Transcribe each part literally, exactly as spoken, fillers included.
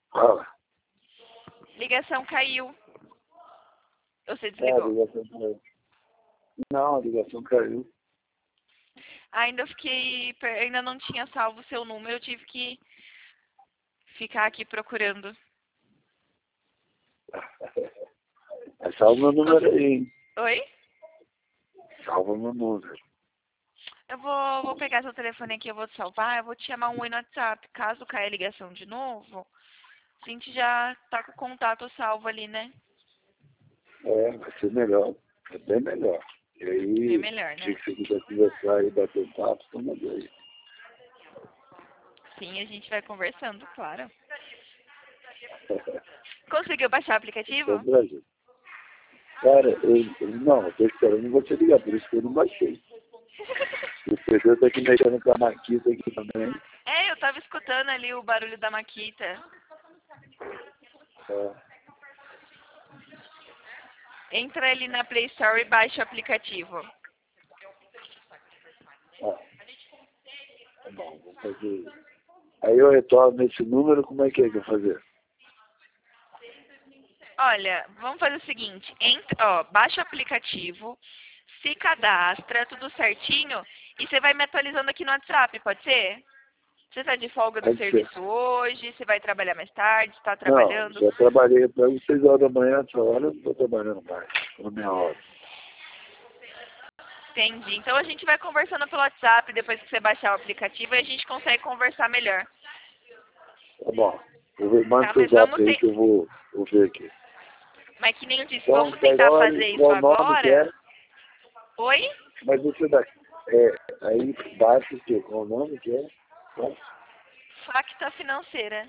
Fala. Ligação caiu. Você É, a desligou? ligação caiu. Não, a ligação caiu. Ainda fiquei. Ainda não tinha salvo o seu número, eu tive que ficar aqui procurando. Mas salva meu número aí, hein? Oi? Salva meu número. Eu vou, vou pegar seu telefone aqui, eu vou te salvar, eu vou te chamar um oi no WhatsApp. Caso caia a ligação de novo, a gente já tá com o contato salvo ali, né? É, vai ser melhor. É bem melhor. E Bem aí, melhor, se né? você quiser conversar e bater um papo, toma aí. Sim, a gente vai conversando, claro. Conseguiu baixar o aplicativo? Esse é o Brasil. Cara, eu, eu não, eu tô esperando você ligar, por isso que eu não baixei. O Pedro tá aqui mexendo com a Maquita aqui também. É, eu tava escutando ali o barulho da Maquita. É. Entra ali na Play Store e baixa o aplicativo. Ó, tá bom, vou fazer isso. Aí eu retorno nesse número, como é que é que eu vou fazer? Olha, vamos fazer o seguinte, entra, ó, baixa o aplicativo, se cadastra, tudo certinho, e você vai me atualizando aqui no WhatsApp, pode ser? Você tá de folga do Pode ser. serviço hoje, você vai trabalhar mais tarde, está Não, trabalhando? já trabalhei até as seis horas da manhã, essa hora eu não estou trabalhando mais, na minha hora. Entendi. Então a gente vai conversando pelo WhatsApp, depois que você baixar o aplicativo, e a gente consegue conversar melhor. Tá bom. Eu vou, manda Tá, seu mas zap vamos aí ter... que eu vou, vou ver aqui. Mas que nem eu disse, Então, vamos tá tentar igual, fazer isso igual o nome que é, agora? Oi? mas você dá. É, aí baixa o quê? Qual o nome que é? Tá? Facta financeira.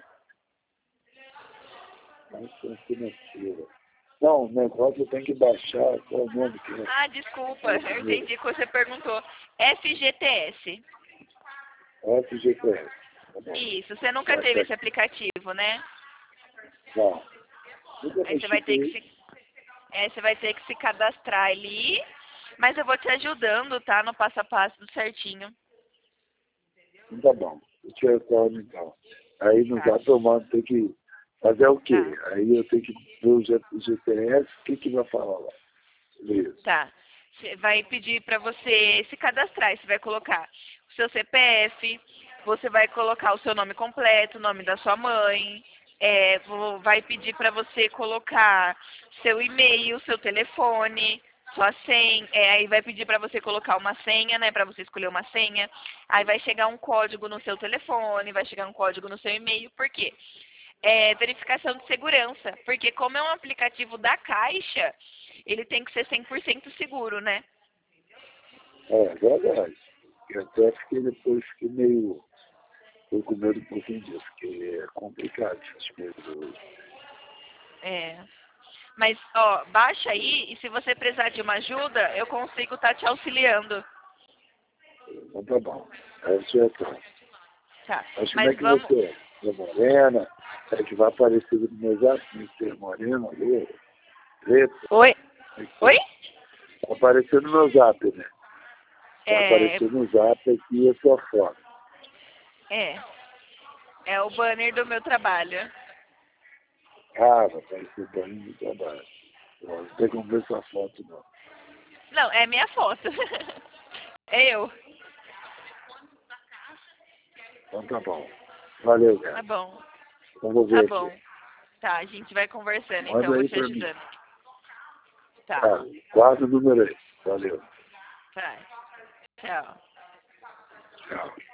Nossa, financeira. Não, o negócio tem que baixar, qual o nome que é? Ah, desculpa, eu entendi o que você perguntou. F G T S. F G P S. Tá bom. Isso, você nunca Tá, teve tá. esse aplicativo, né? Não. Nunca Aí você vai mexi com ter que isso. se, é, você vai ter que se cadastrar ali, mas eu vou te ajudando, tá? No passo a passo do certinho. Então tá bom. Eu te retorno então. Aí no Tá, zap eu mando, tem que fazer o quê? tá, Aí eu tenho que ver o G- o G P S, o que que vai falar lá? Isso. tá. Você vai pedir pra você se cadastrar, você vai colocar o seu C P F, você vai colocar o seu nome completo, o nome da sua mãe, é, vou- vai pedir pra você colocar seu e-mail, seu telefone, sua senha, é, aí vai pedir pra você colocar uma senha, né, pra você escolher uma senha, aí vai chegar um código no seu telefone, vai chegar um código no seu e-mail, por quê? É verificação de segurança, porque como é um aplicativo da Caixa, ele tem que ser cem por cento seguro, né? É, verdade. Eu até fiquei depois, fiquei meio, tô com medo um pouquinho disso, porque é complicado essas coisas hoje. É. Mas, ó, baixa aí e se você precisar de uma ajuda, eu consigo estar te auxiliando. Então tá bom. Aí eu te retorno. Tá. Mas como é Mas que vamos. você é? É morena? É que vai aparecer no meu zap? Tem que ser morena, loura, preta? Oi? Tem que ser. Oi? Vai aparecer no meu zap, né? Vai É. aparecer no zap aqui a sua foto. É. É o banner do meu trabalho. Ah, vai aparecer bem no trabalho. Não tem como ver sua foto, não. Não, é minha foto. É eu. Então tá bom. Valeu, Tá cara. bom. Então vou Tá ver aqui. bom. Tá, a gente vai conversando, então Manda eu vou aí te pra mim. ajudando. Tá. Tá, guarda o número aí. Valeu. Tá. Tchau. Tchau.